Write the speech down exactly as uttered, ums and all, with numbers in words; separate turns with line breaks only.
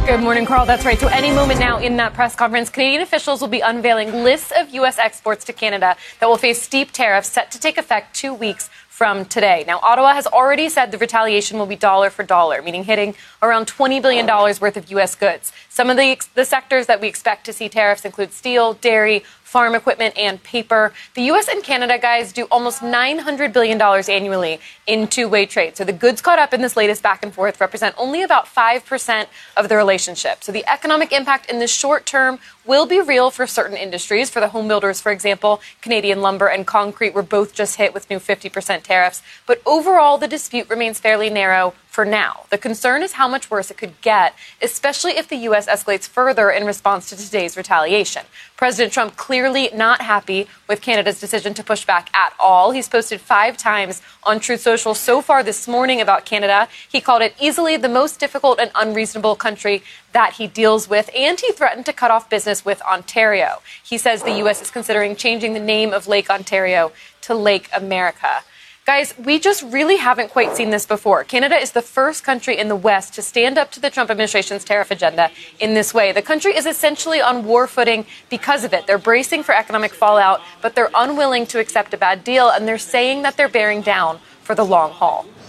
Good morning, Carl. That's right. So any moment now in that press conference, Canadian officials will be unveiling lists of U S exports to Canada that will face steep tariffs set to take effect two weeks from today. Now, Ottawa has already said the retaliation will be dollar for dollar, meaning hitting around twenty billion dollars worth of U S goods. Some of the, the sectors that we expect to see tariffs include steel, dairy, farm equipment, and paper. The U S and Canada, guys, do almost nine hundred billion dollars annually in two-way trade. So the goods caught up in this latest back and forth represent only about five percent of the relationship. So the economic impact in the short term will be real for certain industries. For the home builders, for example, Canadian lumber and concrete were both just hit with new fifty percent tariffs. But overall, the dispute remains fairly narrow for now. The concern is how much worse it could get, especially if the U S escalates further in response to today's retaliation. President Trump clearly not happy with Canada's decision to push back at all. He's posted five times on Truth Social so far this morning about Canada. He called it easily the most difficult and unreasonable country that he deals with, and he threatened to cut off business with Ontario. He says the U S is considering changing the name of Lake Ontario to Lake America. Guys, we just really haven't quite seen this before. Canada is the first country in the West to stand up to the Trump administration's tariff agenda in this way. The country is essentially on war footing because of it. They're bracing for economic fallout, but they're unwilling to accept a bad deal, and they're saying that they're bearing down for the long haul.